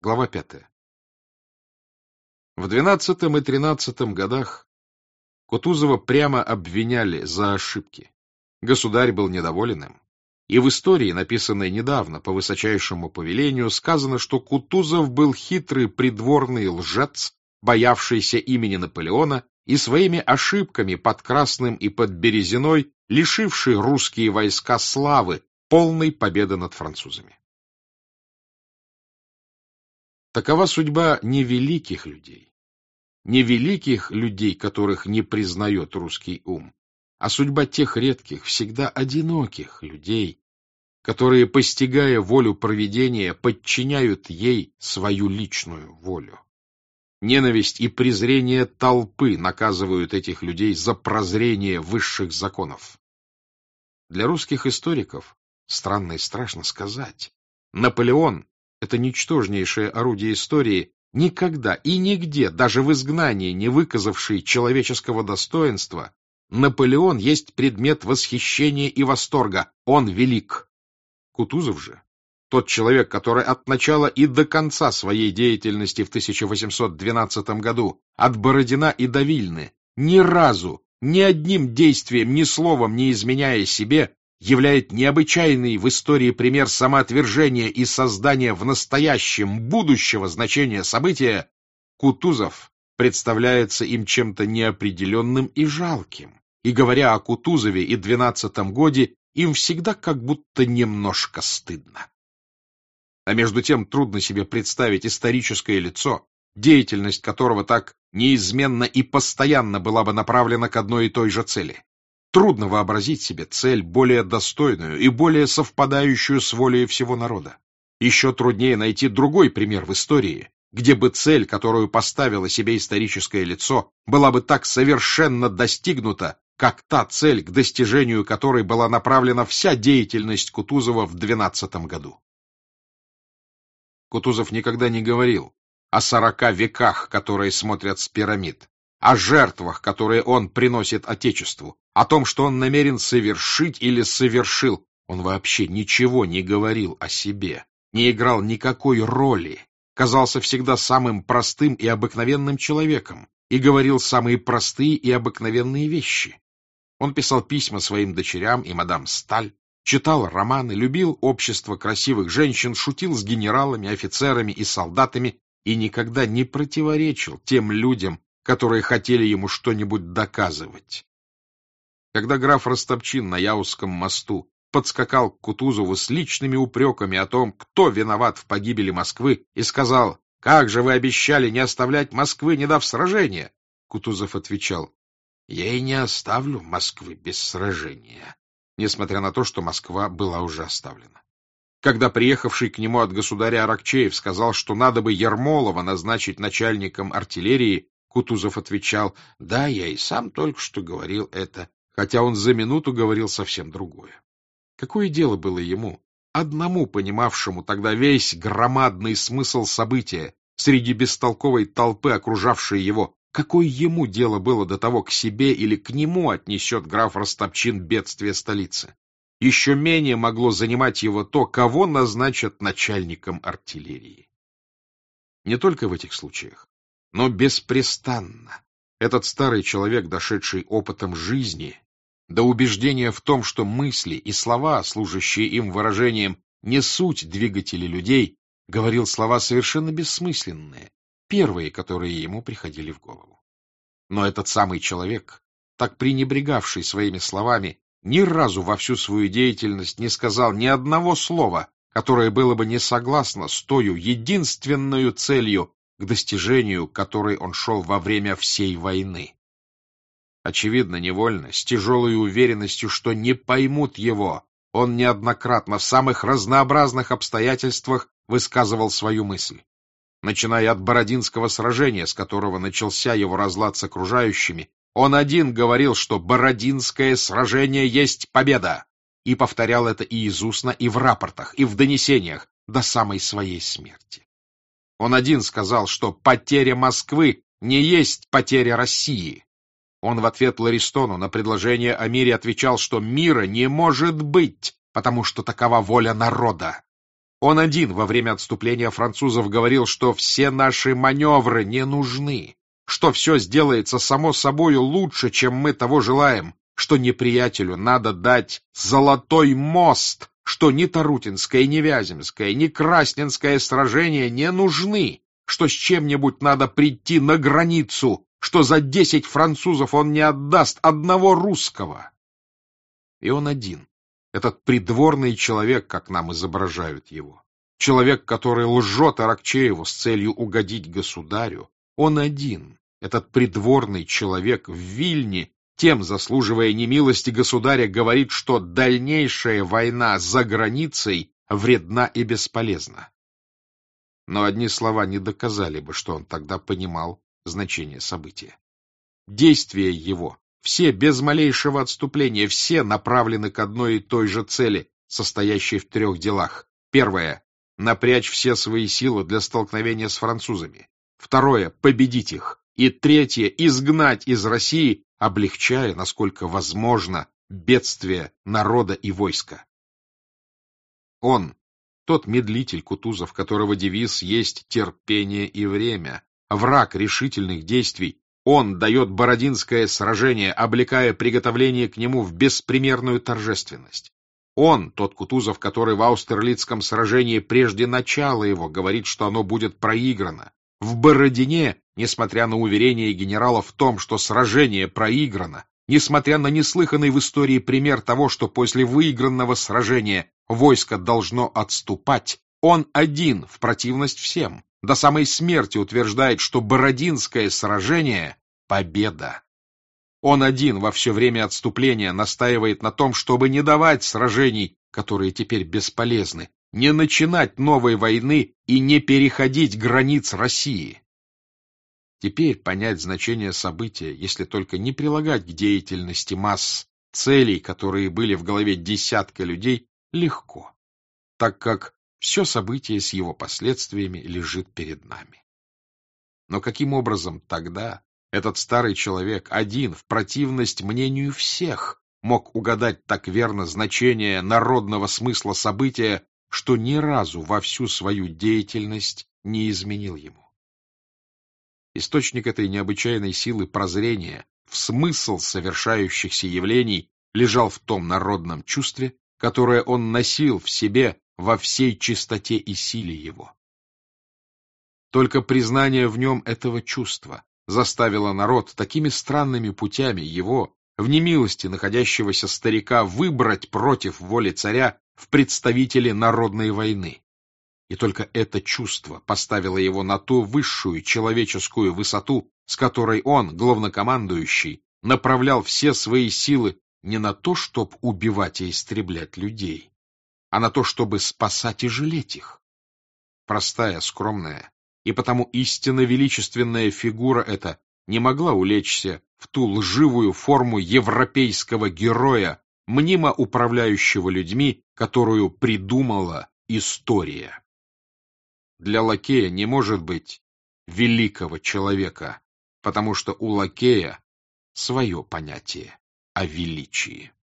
Глава 5. В 12 и 13 годах Кутузова прямо обвиняли за ошибки. Государь был недоволен им. И в истории, написанной недавно по высочайшему повелению, сказано, что Кутузов был хитрый придворный лжец, боявшийся имени Наполеона и своими ошибками под Красным и под Березиной лишивший русские войска славы, полной победы над французами. Такова судьба невеликих людей. Не великих людей, которых не признает русский ум, а судьба тех редких, всегда одиноких людей, которые, постигая волю провидения, подчиняют ей свою личную волю. Ненависть и презрение толпы наказывают этих людей за прозрение высших законов. Для русских историков, странно и страшно сказать, Наполеон — это ничтожнейшее орудие истории, никогда и нигде, даже в изгнании, не выказавший человеческого достоинства. Наполеон есть предмет восхищения и восторга. Он велик. Кутузов же, тот человек, который от начала и до конца своей деятельности в 1812 году, от Бородина и до Вильны, ни разу, ни одним действием, ни словом не изменяя себе, являет необычайный в истории пример самоотвержения и создания в настоящем будущего значения события, Кутузов представляется им чем-то неопределенным и жалким. И говоря о Кутузове и 12-м годе, им всегда как будто немножко стыдно. А между тем трудно себе представить историческое лицо, деятельность которого так неизменно и постоянно была бы направлена к одной и той же цели. Трудно вообразить себе цель более достойную и более совпадающую с волей всего народа. Еще труднее найти другой пример в истории, где бы цель, которую поставило себе историческое лицо, была бы так совершенно достигнута, как та цель, к достижению которой была направлена вся деятельность Кутузова в 12 году. Кутузов никогда не говорил о 40 веках, которые смотрят с пирамид, о жертвах, которые он приносит Отечеству, о том, что он намерен совершить или совершил. Он вообще ничего не говорил о себе, не играл никакой роли, казался всегда самым простым и обыкновенным человеком и говорил самые простые и обыкновенные вещи. Он писал письма своим дочерям и мадам Сталь, читал романы, любил общество красивых женщин, шутил с генералами, офицерами и солдатами и никогда не противоречил тем людям, которые хотели ему что-нибудь доказывать. Когда граф Растопчин на Яузском мосту подскакал к Кутузову с личными упреками о том, кто виноват в погибели Москвы, и сказал: «Как же вы обещали не оставлять Москвы, не дав сражения?» Кутузов отвечал: «Я и не оставлю Москвы без сражения», несмотря на то, что Москва была уже оставлена. Когда приехавший к нему от государя Аракчеев сказал, что надо бы Ермолова назначить начальником артиллерии, Кутузов отвечал: «Да, я и сам только что говорил это», хотя он за минуту говорил совсем другое. Какое дело было ему, одному понимавшему тогда весь громадный смысл события, среди бестолковой толпы, окружавшей его, какое ему дело было до того, к себе или к нему отнесет граф Растопчин бедствие столицы? Еще менее могло занимать его то, кого назначат начальником артиллерии. Не только в этих случаях, но беспрестанно этот старый человек, дошедший опытом жизни до убеждения в том, что мысли и слова, служащие им выражением, не суть двигатели людей, говорил слова совершенно бессмысленные, первые, которые ему приходили в голову. Но этот самый человек, так пренебрегавший своими словами, ни разу во всю свою деятельность не сказал ни одного слова, которое было бы не согласно с тою единственную целью, к достижению которой он шел во время всей войны. Очевидно, невольно, с тяжелой уверенностью, что не поймут его, он неоднократно в самых разнообразных обстоятельствах высказывал свою мысль. Начиная от Бородинского сражения, с которого начался его разлад с окружающими, он один говорил, что Бородинское сражение есть победа, и повторял это и из устно, и в рапортах, и в донесениях до самой своей смерти. Он один сказал, что потеря Москвы не есть потеря России. Он в ответ Ларистону на предложение о мире отвечал, что мира не может быть, потому что такова воля народа. Он один во время отступления французов говорил, что все наши маневры не нужны, что все сделается само собою лучше, чем мы того желаем, что неприятелю надо дать золотой мост, что ни Тарутинское, ни Вяземское, ни Красненское сражения не нужны, что с чем-нибудь надо прийти на границу, что за 10 французов он не отдаст одного русского. И он один, этот придворный человек, как нам изображают его, человек, который лжет Аракчееву с целью угодить государю, он один, этот придворный человек в Вильне, тем заслуживая немилости государя, говорит, что дальнейшая война за границей вредна и бесполезна. Но одни слова не доказали бы, что он тогда понимал значение события. Действия его, все без малейшего отступления, все направлены к одной и той же цели, состоящей в 3 делах. Первое — напрячь все свои силы для столкновения с французами. Второе — победить их. И третье — изгнать из России, облегчая, насколько возможно, бедствие народа и войска. Он, тот медлитель Кутузов, которого девиз есть терпение и время, враг решительных действий, он дает Бородинское сражение, облекая приготовление к нему в беспримерную торжественность. Он, тот Кутузов, который в Аустерлицком сражении прежде начала его говорит, что оно будет проиграно. В Бородине, несмотря на уверение генерала в том, что сражение проиграно, несмотря на неслыханный в истории пример того, что после выигранного сражения войско должно отступать, он один, в противность всем, до самой смерти утверждает, что Бородинское сражение — победа. Он один во все время отступления настаивает на том, чтобы не давать сражений, которые теперь бесполезны, не начинать новой войны и не переходить границ России. Теперь понять значение события, если только не прилагать к деятельности масс целей, которые были в голове десятка людей, легко, так как все событие с его последствиями лежит перед нами. Но каким образом тогда этот старый человек один, в противность мнению всех, мог угадать так верно значение народного смысла события, что ни разу во всю свою деятельность не изменил ему? Источник этой необычайной силы прозрения в смысл совершающихся явлений лежал в том народном чувстве, которое он носил в себе во всей чистоте и силе его. Только признание в нем этого чувства заставило народ такими странными путями его, в немилости находящегося старика, выбрать против воли царя в представители народной войны. И только это чувство поставило его на ту высшую человеческую высоту, с которой он, главнокомандующий, направлял все свои силы не на то, чтобы убивать и истреблять людей, а на то, чтобы спасать и жалеть их. Простая, скромная и потому истинно величественная фигура эта не могла улечься в ту лживую форму европейского героя, мнимо управляющего людьми, которую придумала история. Для лакея не может быть великого человека, потому что у лакея свое понятие о величии.